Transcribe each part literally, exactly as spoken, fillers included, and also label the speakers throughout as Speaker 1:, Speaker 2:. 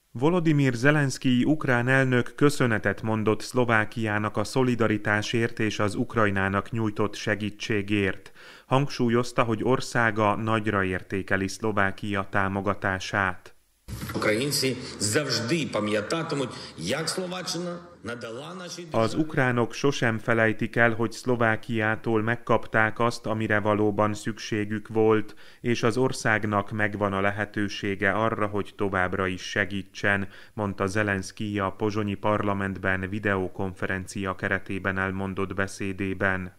Speaker 1: Volodymyr Zelenszkij ukrán elnök köszönetet mondott Szlovákiának a szolidaritásért és az Ukrajnának nyújtott segítségért. Hangsúlyozta, hogy országa nagyra értékeli Szlovákia támogatását. Az ukránok sosem felejtik el, hogy Szlovákiától megkapták azt, amire valóban szükségük volt, és az országnak megvan a lehetősége arra, hogy továbbra is segítsen, mondta Zelenszkij a pozsonyi parlamentben videokonferencia keretében elmondott beszédében.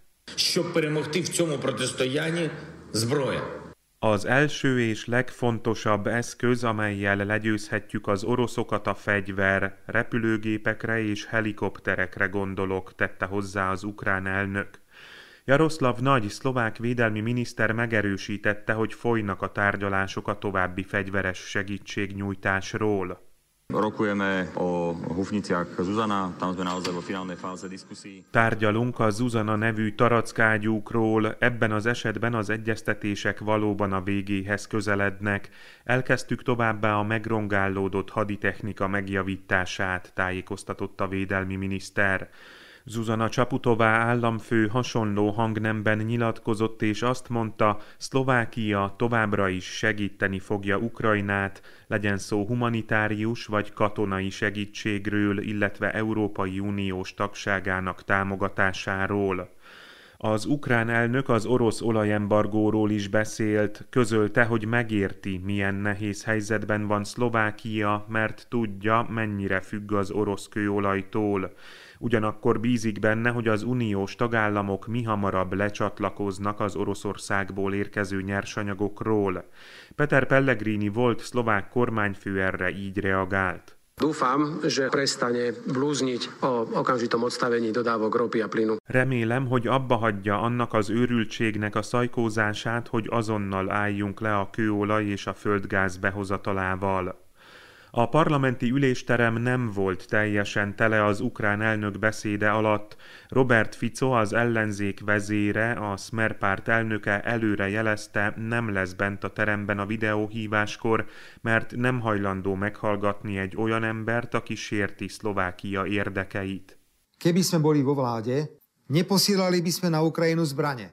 Speaker 1: Az első és legfontosabb eszköz, amellyel legyőzhetjük az oroszokat, a fegyver, repülőgépekre és helikopterekre gondolok, tette hozzá az ukrán elnök. Jaroszlav Nagy szlovák védelmi miniszter megerősítette, hogy folynak a tárgyalások a további fegyveres segítségnyújtásról.
Speaker 2: Rokujeme o hufniciach Zuzana, tam sme naozaj vo finálnej fáze diskusí.
Speaker 1: Tárgyalunk a Zuzana nevű tarackágyúkról, ebben az esetben az egyeztetések valóban a végéhez közelednek. Elkezdtük továbbá a megrongálódott haditechnika megjavítását, tájékoztatott a védelmi miniszter. Zuzana Csaputová államfő hasonló hangnemben nyilatkozott, és azt mondta, Szlovákia továbbra is segíteni fogja Ukrajnát, legyen szó humanitárius vagy katonai segítségről, illetve Európai Uniós tagságának támogatásáról. Az ukrán elnök az orosz olajembargóról is beszélt, közölte, hogy megérti, milyen nehéz helyzetben van Szlovákia, mert tudja, mennyire függ az orosz kőolajtól. Ugyanakkor bízik benne, hogy az uniós tagállamok mihamarabb lecsatlakoznak az Oroszországból érkező nyersanyagokról. Peter Pellegrini volt szlovák kormányfő erre így reagált.
Speaker 3: Dúfam, že prestane blúzniť o okamžitom odstavení dodávok ropy a plynu.
Speaker 1: Remélem, hogy abba hagyja annak az őrültségnek a szajkózását, hogy azonnal álljunk le a kőolaj és a földgáz behozatalával. A parlamenti ülésterem nem volt teljesen tele az ukrán elnök beszéde alatt. Robert Fico, az ellenzék vezére, a Smer párt elnöke előre jelezte, nem lesz bent a teremben a videóhíváskor, mert nem hajlandó meghallgatni egy olyan embert, aki sérti Szlovákia érdekeit.
Speaker 4: Keby sme boli vo vláde, neposielali by sme na Ukrajinu zbrane.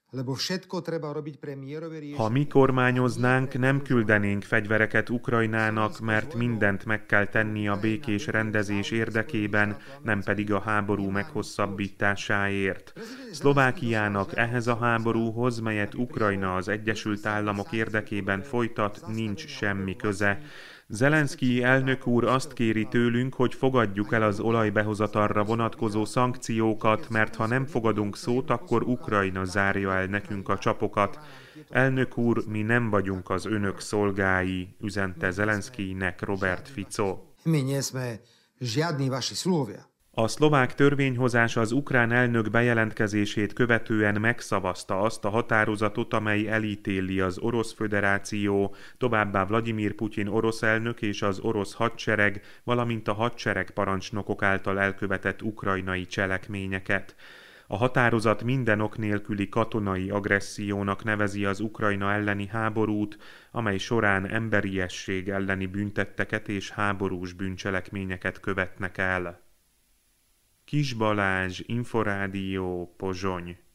Speaker 1: Ha mi kormányoznánk, nem küldenénk fegyvereket Ukrajnának, mert mindent meg kell tenni a békés rendezés érdekében, nem pedig a háború meghosszabbításáért. Szlovákiának ehhez a háborúhoz, melyet Ukrajna az Egyesült Államok érdekében folytat, nincs semmi köze. Zelenszkij elnök úr azt kéri tőlünk, hogy fogadjuk el az olajbehozatalra vonatkozó szankciókat, mert ha nem fogadunk szót, akkor Ukrajna zárja el nekünk a csapokat. Elnök úr, mi nem vagyunk az önök szolgái, üzente Zelenszkijnek Robert Fico.
Speaker 4: Mi nie sme žiadni vaši sluhovia.
Speaker 1: A szlovák törvényhozás az ukrán elnök bejelentkezését követően megszavazta azt a határozatot, amely elítéli az Orosz Föderáció, továbbá Vladimir Putyin orosz elnök és az orosz hadsereg, valamint a hadsereg parancsnokok által elkövetett ukrajnai cselekményeket. A határozat minden ok nélküli katonai agressziónak nevezi az Ukrajna elleni háborút, amely során emberiesség elleni bűntetteket és háborús bűncselekményeket követnek el. Kis Balázs, Inforádió, Pozsony.